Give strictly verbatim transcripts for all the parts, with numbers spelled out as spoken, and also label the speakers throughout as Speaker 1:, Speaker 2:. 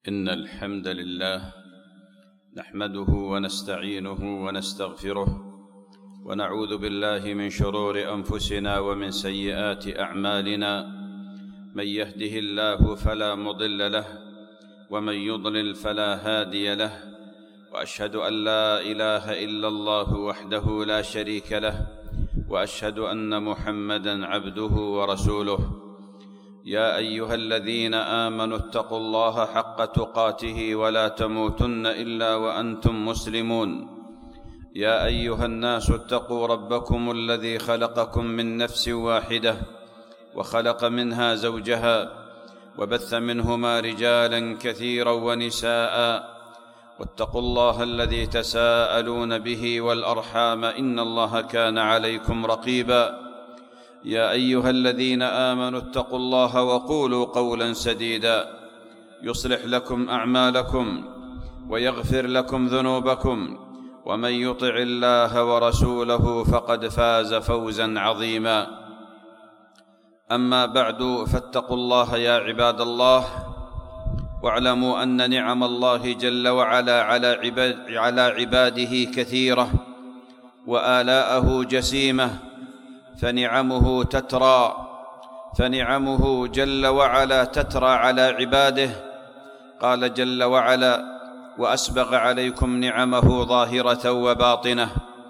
Speaker 1: إن الحمد لله نحمده ونستعينه ونستغفره ونعوذ بالله من شرور أنفسنا ومن سيئات أعمالنا. من يهده الله فلا مضل له ومن يضلل فلا هادي له، وأشهد أن لا إله إلا الله وحده لا شريك له، وأشهد أن محمدًا عبده ورسوله. يا أيها الذين آمنوا اتقوا الله حق تقاته ولا تموتن إلا وأنتم مسلمون. يا أيها الناس اتقوا ربكم الذي خلقكم من نفس واحدة وخلق منها زوجها وبث منهما رجالا كثيرا ونساء، واتقوا الله الذي تساءلون به والأرحام إن الله كان عليكم رقيبا. يا أيها الذين آمنوا اتقوا الله وقولوا قولا سديدا يصلح لكم أعمالكم ويغفر لكم ذنوبكم، ومن يطع الله ورسوله فقد فاز فوزا عظيما. أما بعد، فاتقوا الله يا عباد الله، واعلموا أن نعم الله جل وعلا على, عباد على عباده كثيرة وآلاءه جسيمة، فنعمه تترى فنعمه جل وعلا تترى على عباده. قال جل وعلا: وأسبغ عليكم نعمه ظاهرة وباطنة.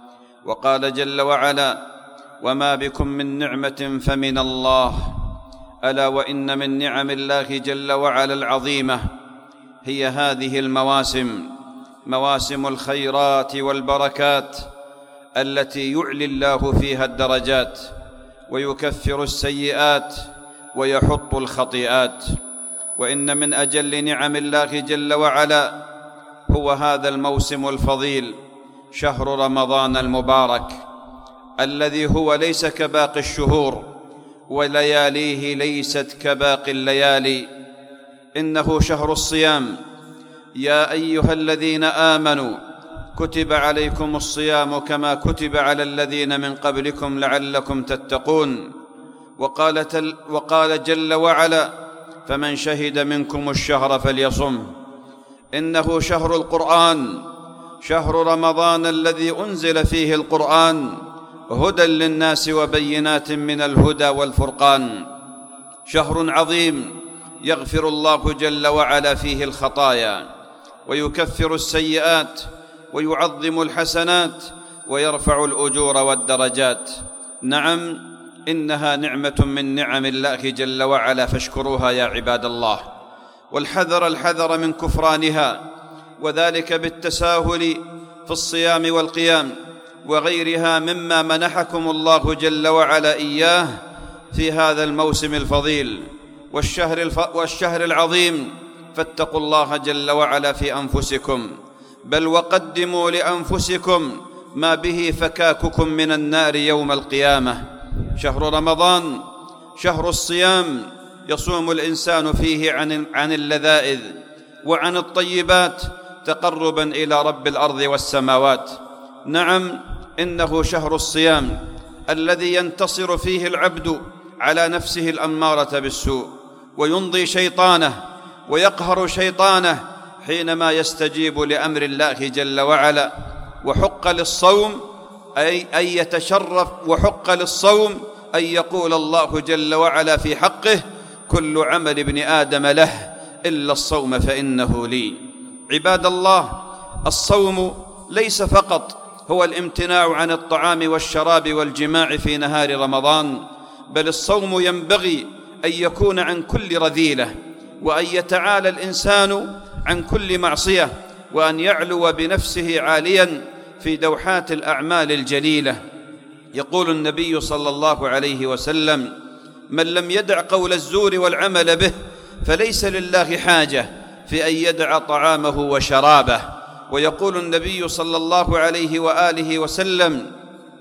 Speaker 1: وقال جل وعلا: وما بكم من نعمة فمن الله. ألا وإن من نعم الله جل وعلا العظيمة هي هذه المواسم، مواسم الخيرات والبركات التي يعلي الله فيها الدرجات ويكفر السيئات ويحط الخطيئات. وإن من أجل نعم الله جل وعلا هو هذا الموسم الفضيل، شهر رمضان المبارك، الذي هو ليس كباقي الشهور ولياليه ليست كباقي الليالي، إنه شهر الصيام. يا أيها الذين آمنوا كتب عليكم الصيام كما كتب على الذين من قبلكم لعلكم تتقون. وقال, تل وقال جل وعلا: فمن شهد منكم الشهر فليصم. إنه شهر القرآن، شهر رمضان الذي أنزل فيه القرآن هدى للناس وبينات من الهدى والفرقان. شهر عظيم يغفر الله جل وعلا فيه الخطايا ويكفر السيئات ويعظم الحسنات ويرفع الأجور والدرجات. نعم، إنها نعمة من نعم الله جل وعلا، فاشكروها يا عباد الله، والحذر الحذر من كفرانها، وذلك بالتساهل في الصيام والقيام وغيرها مما منحكم الله جل وعلا إياه في هذا الموسم الفضيل والشهر, الف... والشهر العظيم. فاتقوا الله جل وعلا في أنفسكم، بل وقدموا لأنفسكم ما به فكاككم من النار يوم القيامة. شهر رمضان شهر الصيام، يصوم الإنسان فيه عن, عن اللذائذ وعن الطيبات تقربا إلى رب الأرض والسماوات. نعم، إنه شهر الصيام الذي ينتصر فيه العبد على نفسه الأمارة بالسوء، ويمضي شيطانه ويقهر شيطانه حينما يستجيب لأمر الله جل وعلا. وحق للصوم أي أن يتشرف، وحق للصوم أن يقول الله جل وعلا في حقه: كل عمل ابن آدم له إلا الصوم فإنه لي. عباد الله، الصوم ليس فقط هو الامتناع عن الطعام والشراب والجماع في نهار رمضان، بل الصوم ينبغي أن يكون عن كل رذيلة، وأن يتعالى الإنسان عن كل معصية، وأن يعلو بنفسه عاليا في دوحات الأعمال الجليلة. يقول النبي صلى الله عليه وسلم: من لم يدع قول الزور والعمل به فليس لله حاجة في أن يدع طعامه وشرابه. ويقول النبي صلى الله عليه وآله وسلم: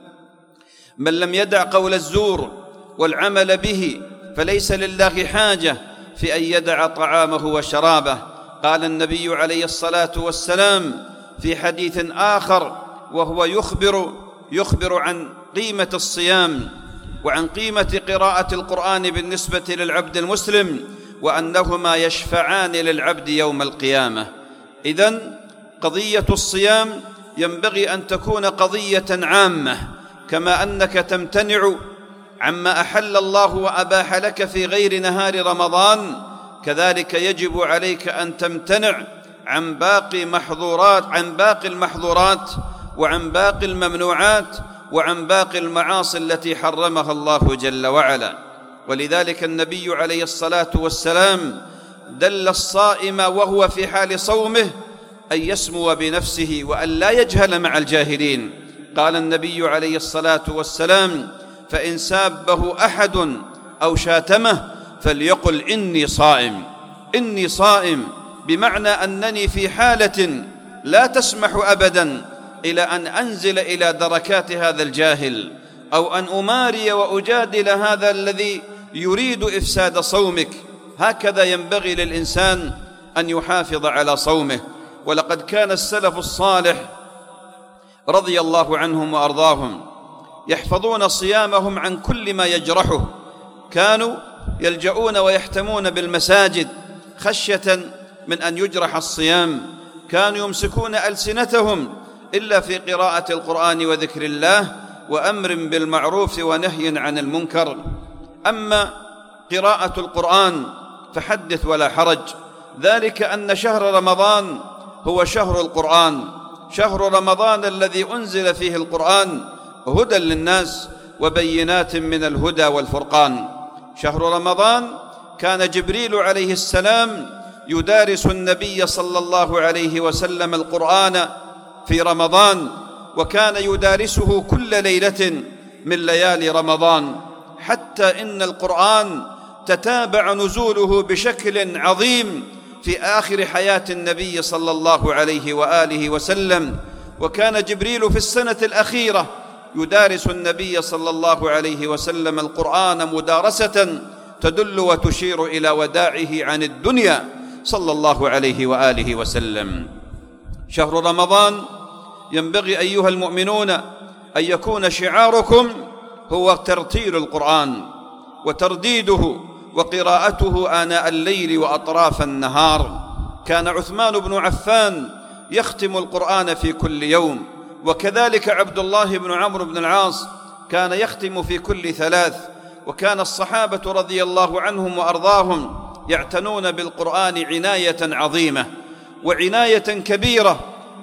Speaker 1: من لم يدع قول الزور والعمل به فليس لله حاجة في أن يدع طعامه وشرابه. قال النبي عليه الصلاة والسلام في حديث آخر وهو يخبر, يخبر عن قيمة الصيام وعن قيمة قراءة القرآن بالنسبة للعبد المسلم، وأنهما يشفعان للعبد يوم القيامة. إذن قضية الصيام ينبغي أن تكون قضية عامة، كما أنك تمتنع عما أحل الله وأباح لك في غير نهار رمضان، كذلك يجب عليك أن تمتنع عن باقي محظورات عن باقي المحظورات وعن باقي الممنوعات وعن باقي المعاصي التي حرمها الله جل وعلا. ولذلك النبي عليه الصلاة والسلام دل الصائم وهو في حال صومه أن يسمو بنفسه وأن لا يجهل مع الجاهلين. قال النبي عليه الصلاة والسلام: فإن سابه أحد أو شاتمه فليقل إني صائم. إني صائم بمعنى أنني في حالة لا تسمح أبدا إلى أن أنزل إلى دركات هذا الجاهل، أو أن أماري وأجادل هذا الذي يريد إفساد صومك. هكذا ينبغي للإنسان أن يحافظ على صومه. ولقد كان السلف الصالح رضي الله عنهم وأرضاهم يحفظون صيامهم عن كل ما يجرحه. كانوا يلجؤون ويحتمون بالمساجد خشية من أن يجرح الصيام. كانوا يمسكون ألسنتهم إلا في قراءة القرآن وذكر الله وأمر بالمعروف ونهي عن المنكر. أما قراءة القرآن فحدث ولا حرج، ذلك أن شهر رمضان هو شهر القرآن، شهر رمضان الذي أنزل فيه القرآن هدى للناس وبينات من الهدى والفرقان. شهر رمضان كان جبريل عليه السلام يدارس النبي صلى الله عليه وسلم القرآن في رمضان، وكان يدارسه كل ليلة من ليالي رمضان، حتى إن القرآن تتابع نزوله بشكل عظيم في آخر حياة النبي صلى الله عليه وآله وسلم. وكان جبريل في السنة الأخيرة يدارس النبي صلى الله عليه وسلم القرآن مدارسة تدل وتشير إلى وداعه عن الدنيا صلى الله عليه وآله وسلم. شهر رمضان ينبغي أيها المؤمنون أن يكون شعاركم هو ترتيل القرآن وترديده وقراءته آناء الليل وأطراف النهار. كان عثمان بن عفان يختم القرآن في كل يوم، وكذلك عبد الله بن عمرو بن العاص كان يختم في كل ثلاث. وكان الصحابة رضي الله عنهم وأرضاهم يعتنون بالقرآن عناية عظيمة وعناية كبيرة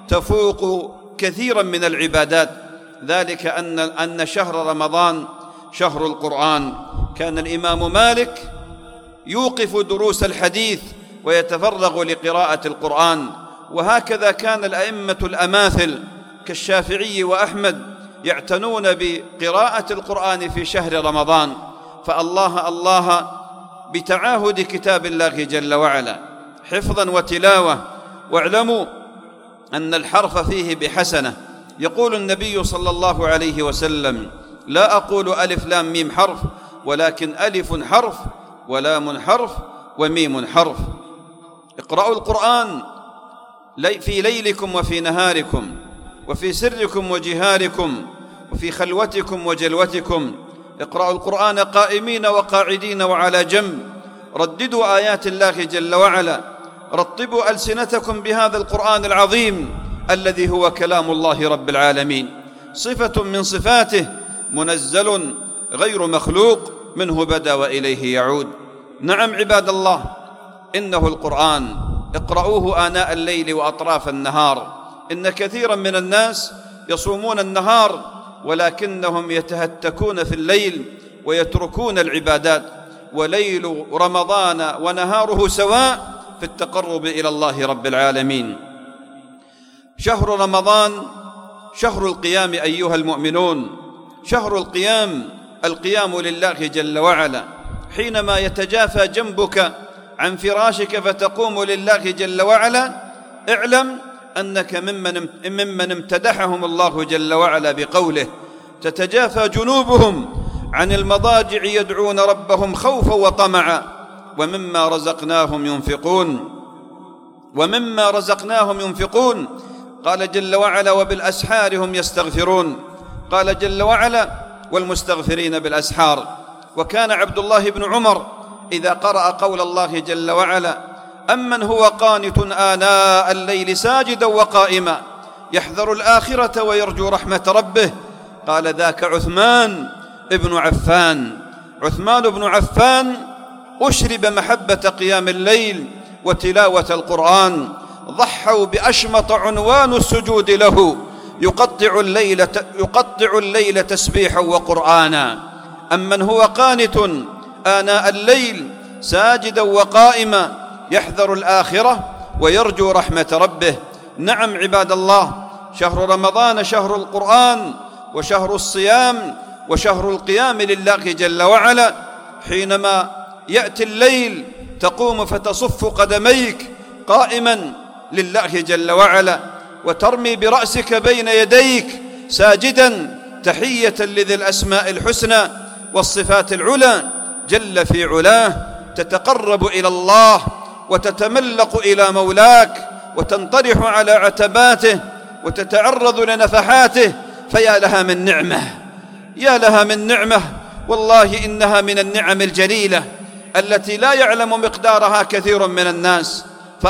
Speaker 1: تفوق كثيرا من العبادات، ذلك أن أن شهر رمضان شهر القرآن. كان الإمام مالك يوقف دروس الحديث ويتفرغ لقراءة القرآن، وهكذا كان الأئمة الأماثل كالشافعي وأحمد يعتنون بقراءة القرآن في شهر رمضان. فالله الله بتعاهد كتاب الله جل وعلا حفظا وتلاوة. واعلموا أن الحرف فيه بحسنة. يقول النبي صلى الله عليه وسلم: لا أقول ألف لام ميم حرف، ولكن ألف حرف ولام حرف وميم حرف. اقرأوا القرآن في ليلكم وفي نهاركم وفي سركم وجهاركم وفي خلوتكم وجلوتكم. اقرأوا القرآن قائمين وقاعدين وعلى جنب. رددوا آيات الله جل وعلا. رطبوا ألسنتكم بهذا القرآن العظيم الذي هو كلام الله رب العالمين، صفة من صفاته، منزل غير مخلوق، منه بدأ وإليه يعود. نعم عباد الله، إنه القرآن، اقرأوه آناء الليل وأطراف النهار. إن كثيرا من الناس يصومون النهار ولكنهم يتهتكون في الليل ويتركون العبادات. وليل رمضان ونهاره سواء في التقرب إلى الله رب العالمين. شهر رمضان شهر القيام أيها المؤمنون، شهر القيام، القيام لله جل وعلا. حينما يتجافى جنبك عن فراشك فتقوم لله جل وعلا، اعلم أنك ممن ممن امتدحهم الله جل وعلا بقوله: تتجافى جنوبهم عن المضاجع يدعون ربهم خوفا وطمعا ومما رزقناهم ينفقون ومما رزقناهم ينفقون. قال جل وعلا: وبالأسحار هم يستغفرون. قال جل وعلا: والمستغفرين بالأسحار. وكان عبد الله بن عمر إذا قرأ قول الله جل وعلا: أمن هو قانت آناء الليل ساجدا وقائما يحذر الآخرة ويرجو رحمة ربه، قال: ذاك عثمان ابن عفان. عثمان بن عفان أشرب محبة قيام الليل وتلاوة القرآن، ضحوا بأشمط عنوان السجود له: يقطع الليل, يقطع الليل تسبيحا وقرآنا. أمن هو قانت آناء الليل ساجدا وقائما يحذر الآخرة ويرجو رحمة ربه. نعم عباد الله، شهر رمضان شهر القرآن وشهر الصيام وشهر القيام لله جل وعلا. حينما يأتي الليل تقوم فتصف قدميك قائما لله جل وعلا، وترمي برأسك بين يديك ساجدا تحية لذي الأسماء الحسنى والصفات العلى جل في علاه، تتقرب إلى الله وتتملق إلى مولاك وتنطرح على عتباته وتتعرض لنفحاته. فيا لها من نعمة، يا لها من نعمة، والله إنها من النعم الجليلة التي لا يعلم مقدارها كثير من الناس.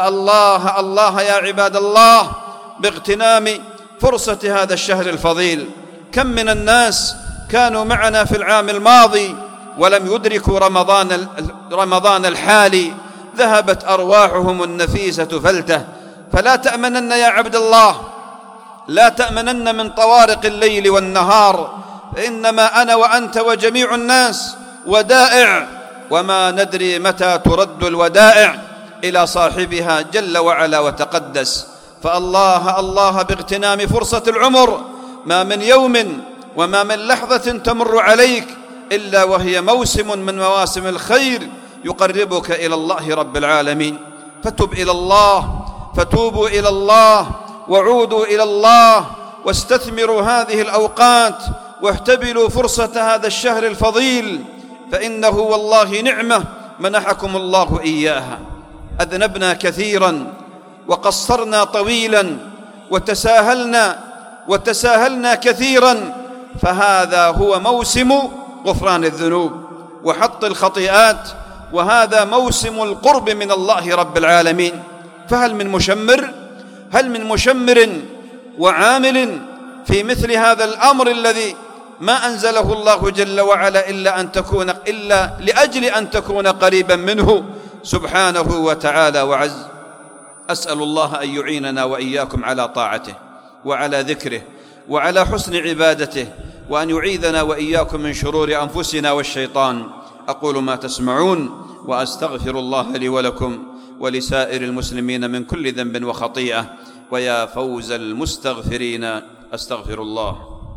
Speaker 1: فالله الله يا عباد الله باغتنام فرصة هذا الشهر الفضيل. كم من الناس كانوا معنا في العام الماضي ولم يدركوا رمضان رمضان الحالي، ذهبت أرواحهم النفيسة فلتة. فلا تأمنن يا عبد الله، لا تأمنن من طوارق الليل والنهار، فإنما أنا وأنت وجميع الناس ودائع، وما ندري متى ترد الودائع إلى صاحبها جل وعلا وتقدس. فالله الله باغتنام فرصة العمر، ما من يوم وما من لحظة تمر عليك إلا وهي موسم من مواسم الخير يقربك إلى الله رب العالمين. فتب إلى الله، فتوبوا إلى الله وعودوا إلى الله، واستثمروا هذه الأوقات واحتبلوا فرصة هذا الشهر الفضيل، فإنه والله نعمة منحكم الله إياها. أذنبنا كثيرا وقصرنا طويلا وتساهلنا وتساهلنا كثيرا، فهذا هو موسم غفران الذنوب وحط الخطيئات، وهذا موسم القرب من الله رب العالمين. فهل من مشمر هل من مشمر وعامل في مثل هذا الأمر الذي ما أنزله الله جل وعلا إلا أن تكون إلا لأجل أن تكون قريبا منه سبحانه وتعالى وعز. أسأل الله أن يعيننا وإياكم على طاعته وعلى ذكره وعلى حسن عبادته، وأن يعيذنا وإياكم من شرور أنفسنا والشيطان. أقول ما تسمعون وأستغفر الله لي ولكم ولسائر المسلمين من كل ذنب وخطيئة، ويا فوز المستغفرين. أستغفر الله.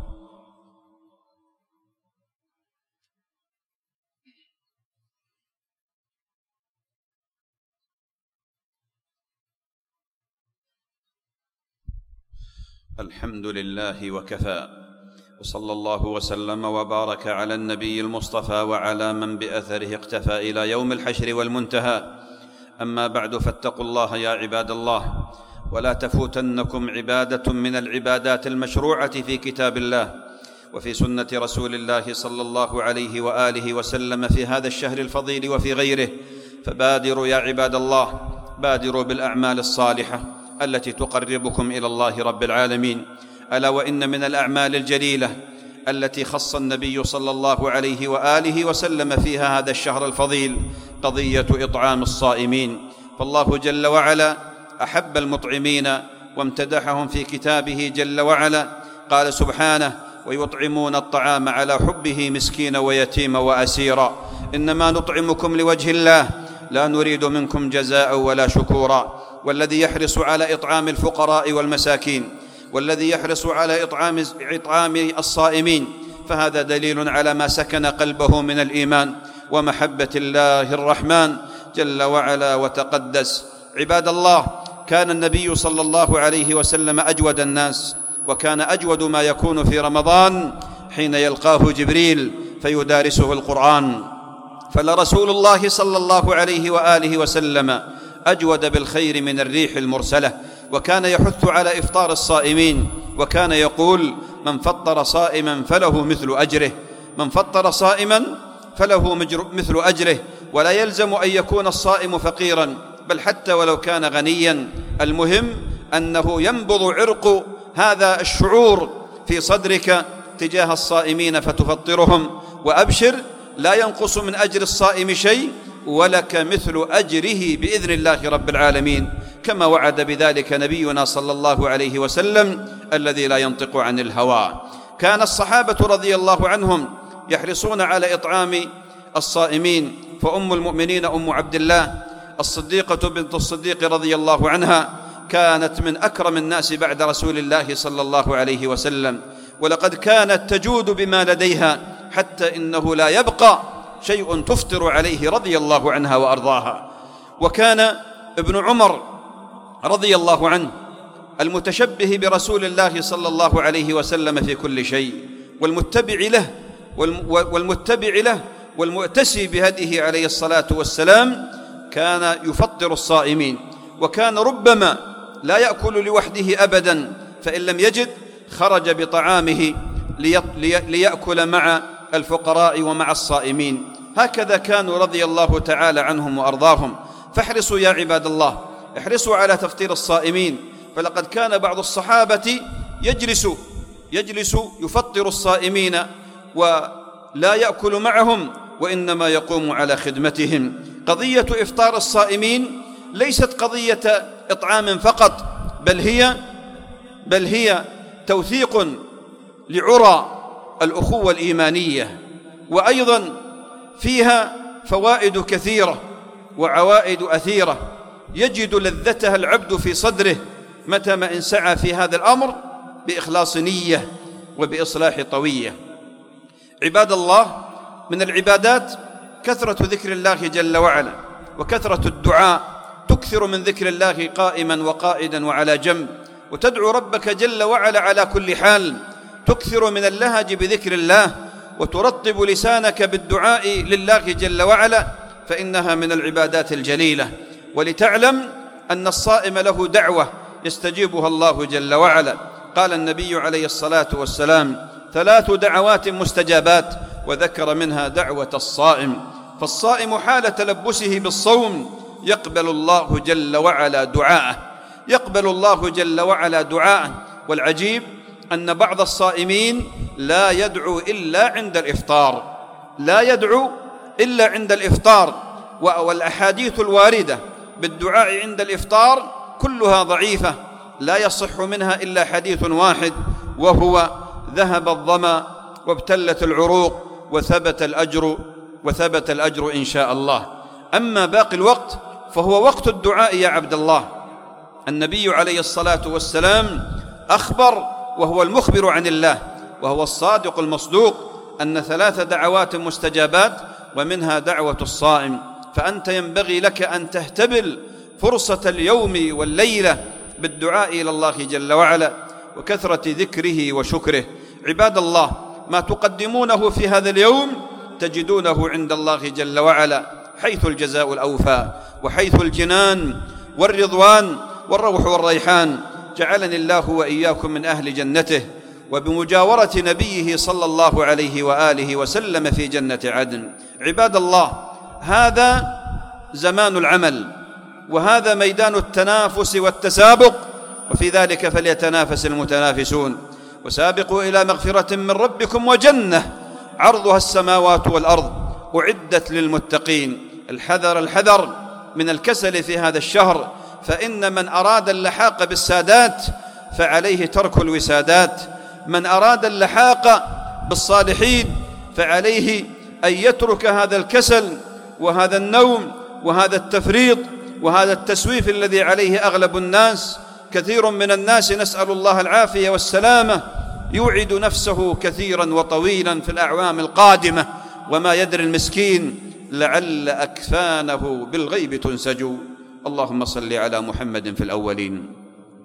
Speaker 1: الحمد لله وكفى، وصلى الله وسلم وبارك على النبي المصطفى وعلى من بأثره اقتفى إلى يوم الحشر والمنتهى. أما بعد، فاتقوا الله يا عباد الله، ولا تفوتنكم عبادة من العبادات المشروعة في كتاب الله وفي سنة رسول الله صلى الله عليه وآله وسلم في هذا الشهر الفضيل وفي غيره. فبادروا يا عباد الله، بادروا بالأعمال الصالحة التي تقربكم إلى الله رب العالمين. ألا وإن من الأعمال الجليلة التي خص النبي صلى الله عليه وآله وسلم فيها هذا الشهر الفضيل قضية إطعام الصائمين. فالله جل وعلا أحب المطعمين وامتدحهم في كتابه جل وعلا. قال سبحانه: ويطعمون الطعام على حبه مسكينا ويتيما وأسيرا، إنما نطعمكم لوجه الله لا نريد منكم جزاء ولا شكورا. والذي يحرص على إطعام الفقراء والمساكين، والذي يحرص على إطعام إطعام الصائمين، فهذا دليل على ما سكن قلبه من الإيمان ومحبة الله الرحمن جل وعلا وتقدس. عباد الله، كان النبي صلى الله عليه وسلم أجود الناس، وكان أجود ما يكون في رمضان حين يلقاه جبريل فيدارسه القرآن. فلرسول الله صلى الله عليه وآله وسلم أجود بالخير من الريح المرسلة، وكان يحث على إفطار الصائمين، وكان يقول: من فطر صائما فله مثل أجره، من فطر صائما فله مثل أجره. ولا يلزم أن يكون الصائم فقيرا، بل حتى ولو كان غنيا، المهم أنه ينبض عرق هذا الشعور في صدرك تجاه الصائمين فتفطرهم. وأبشر، لا ينقص من أجر الصائم شيء، ولك مثل أجره بإذن الله رب العالمين، كما وعد بذلك نبينا صلى الله عليه وسلم الذي لا ينطق عن الهوى. كان الصحابة رضي الله عنهم يحرصون على إطعام الصائمين، فأم المؤمنين أم عبد الله الصديقة بنت الصديق رضي الله عنها كانت من أكرم الناس بعد رسول الله صلى الله عليه وسلم، ولقد كانت تجود بما لديها حتى إنه لا يبقى شيء تفطر عليه رضي الله عنها وأرضاها. وكان ابن عمر رضي الله عنه المتشبه برسول الله صلى الله عليه وسلم في كل شيء، والمتبع له والمتبع له والمؤتسي بهديه عليه الصلاة والسلام، كان يفطر الصائمين، وكان ربما لا يأكل لوحده أبدا، فإن لم يجد خرج بطعامه ليأكل مع الفقراء ومع الصائمين. هكذا كانوا رضي الله تعالى عنهم وأرضاهم. فاحرصوا يا عباد الله، احرصوا على تفطير الصائمين، فلقد كان بعض الصحابة يجلس يجلس يفطر الصائمين ولا يأكل معهم، وإنما يقوم على خدمتهم. قضية إفطار الصائمين ليست قضية إطعام فقط، بل هي بل هي توثيق لعرى الأخوة الإيمانية، وأيضا فيها فوائد كثيرة وعوائد أثيرة يجد لذتها العبد في صدره متى ما انسعى في هذا الأمر بإخلاص نية وبإصلاح طوية. عباد الله، من العبادات كثرة ذكر الله جل وعلا وكثرة الدعاء. تكثر من ذكر الله قائما وقائدا وعلى جنب، وتدعو ربك جل وعلا على كل حال. تكثر من اللهج بذكر الله، وترطب لسانك بالدعاء لله جل وعلا، فإنها من العبادات الجليلة. ولتعلم أن الصائم له دعوة يستجيبها الله جل وعلا. قال النبي عليه الصلاة والسلام: ثلاث دعوات مستجابات، وذكر منها دعوة الصائم. فالصائم حال تلبسه بالصوم يقبل الله جل وعلا دعاءه يقبل الله جل وعلا دعاءه والعجيب أن بعض الصائمين لا يدعو إلا عند الإفطار لا يدعو إلا عند الإفطار والأحاديث الواردة بالدعاء عند الإفطار كلها ضعيفة، لا يصح منها إلا حديث واحد، وهو: ذهب الظمأ وابتلت العروق وثبت الأجر وثبت الأجر إن شاء الله. أما باقي الوقت فهو وقت الدعاء يا عبد الله. النبي عليه الصلاة والسلام أخبر، وهو المخبر عن الله وهو الصادق المصدوق، أن ثلاث دعوات مستجابات، ومنها دعوة الصائم. فأنت ينبغي لك أن تهتبل فرصة اليوم والليلة بالدعاء إلى الله جل وعلا وكثرة ذكره وشكره. عباد الله، ما تقدمونه في هذا اليوم تجدونه عند الله جل وعلا، حيث الجزاء الأوفى وحيث الجنان والرضوان والروح والريحان. جعلني الله وإياكم من أهل جنته، وبمجاورة نبيه صلى الله عليه وآله وسلم في جنة عدن. عباد الله، هذا زمان العمل، وهذا ميدان التنافس والتسابق، وفي ذلك فليتنافس المتنافسون. وسابقوا إلى مغفرة من ربكم وجنة عرضها السماوات والأرض أعدت للمتقين. الحذر الحذر من الكسل في هذا الشهر، فإن من أراد اللحاق بالسادات فعليه ترك الوسادات، من أراد اللحاق بالصالحين فعليه أن يترك هذا الكسل وهذا النوم وهذا التفريط وهذا التسويف الذي عليه أغلب الناس. كثير من الناس، نسأل الله العافية والسلامة، يوعد نفسه كثيرا وطويلا في الأعوام القادمة، وما يدري المسكين لعل أكفانه بالغيب تنسج. اللهم صل على محمد في الأولين،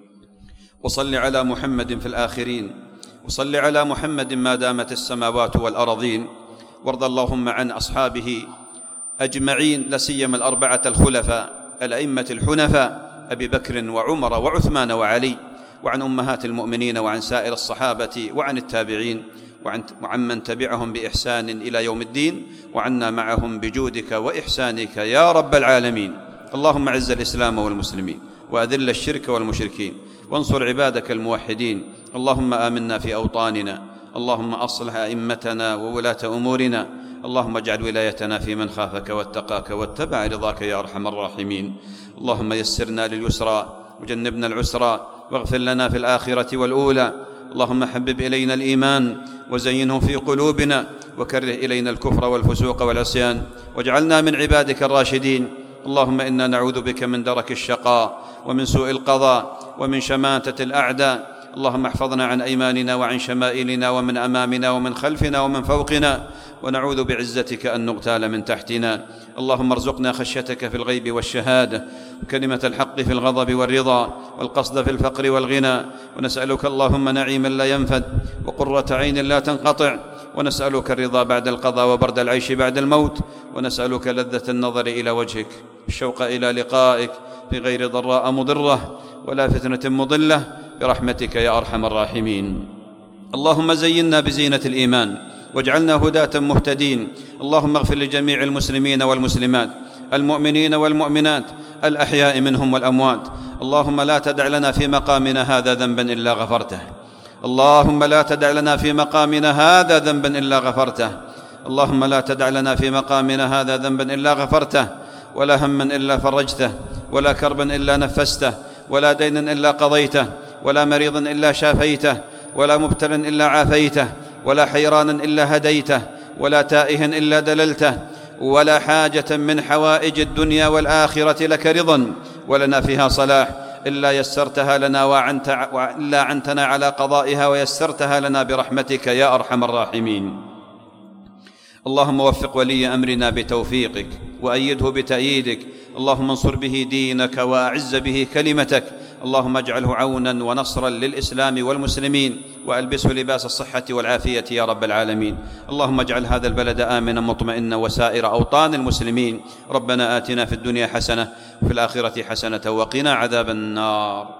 Speaker 1: وصل على محمد في الآخرين، وصل على محمد ما دامت السماوات والأرضين. وارض اللهم عن أصحابه أجمعين، لا سيما الأربعة الخلفاء الأئمة الحنفاء أبي بكر وعمر وعثمان وعلي، وعن أمهات المؤمنين وعن سائر الصحابة وعن التابعين وعمن تبعهم بإحسان إلى يوم الدين، وعنا معهم بجودك وإحسانك يا رب العالمين. اللهم أعز الإسلام والمسلمين، وأذل الشرك والمشركين، وانصر عبادك الموحدين. اللهم آمنا في أوطاننا، اللهم أصلح أئمتنا وولاة أمورنا، اللهم اجعل ولايتنا في من خافك واتقاك واتبع رضاك يا أرحم الراحمين. اللهم يسرنا لليسرى وجنبنا العسرى، واغفر لنا في الآخرة والأولى. اللهم حبب إلينا الإيمان وزينه في قلوبنا، وكره إلينا الكفر والفسوق والعصيان، واجعلنا من عبادك الراشدين. اللهم إنا نعوذ بك من درك الشقاء ومن سوء القضاء ومن شماتة الأعداء. اللهم احفظنا عن أيماننا وعن شمائلنا ومن أمامنا ومن خلفنا ومن فوقنا، ونعوذ بعزتك أن نغتال من تحتنا. اللهم ارزقنا خشيتك في الغيب والشهادة، وكلمة الحق في الغضب والرضا، والقصد في الفقر والغنى. ونسألك اللهم نعيما لا ينفد، وقرة عين لا تنقطع، ونسألك الرضا بعد القضاء وبرد العيش بعد الموت، ونسألك لذة النظر إلى وجهك، الشوق إلى لقائك في غير ضراء مضرة ولا فتنة مضلة، برحمتك يا أرحم الراحمين. اللهم زينا بزينة الإيمان، واجعلنا هداة مهتدين. اللهم اغفر لجميع المسلمين والمسلمات، المؤمنين والمؤمنات، الأحياء منهم والأموات. اللهم لا تدع لنا في مقامنا هذا ذنبا إلا غفرته، اللهم لا تدع لنا في مقامنا هذا ذنبا إلا غفرته، اللهم لا تدع لنا في مقامنا هذا ذنبا إلا غفرته، ولا هما إلا فرجته، ولا كربا إلا نفسته، ولا دينا إلا قضيته، ولا مريضا إلا شافيته، ولا مبتلا إلا عافيته، ولا حيرانا إلا هديته، ولا تائها إلا دللته، ولا حاجة من حوائج الدنيا والآخرة لك رضا ولنا فيها صلاح إلا يسرتها لنا وإلا عنتنا على قضائها ويسرتها لنا برحمتك يا أرحم الراحمين. اللهم وفق ولي أمرنا بتوفيقك، وأيده بتأييدك. اللهم انصر به دينك، وأعز به كلمتك. اللهم اجعله عونا ونصرا للإسلام والمسلمين، وألبسه لباس الصحة والعافية يا رب العالمين. اللهم اجعل هذا البلد آمنا مطمئنا، وسائر أوطان المسلمين. ربنا آتنا في الدنيا حسنة وفي الآخرة حسنة وقنا عذاب النار.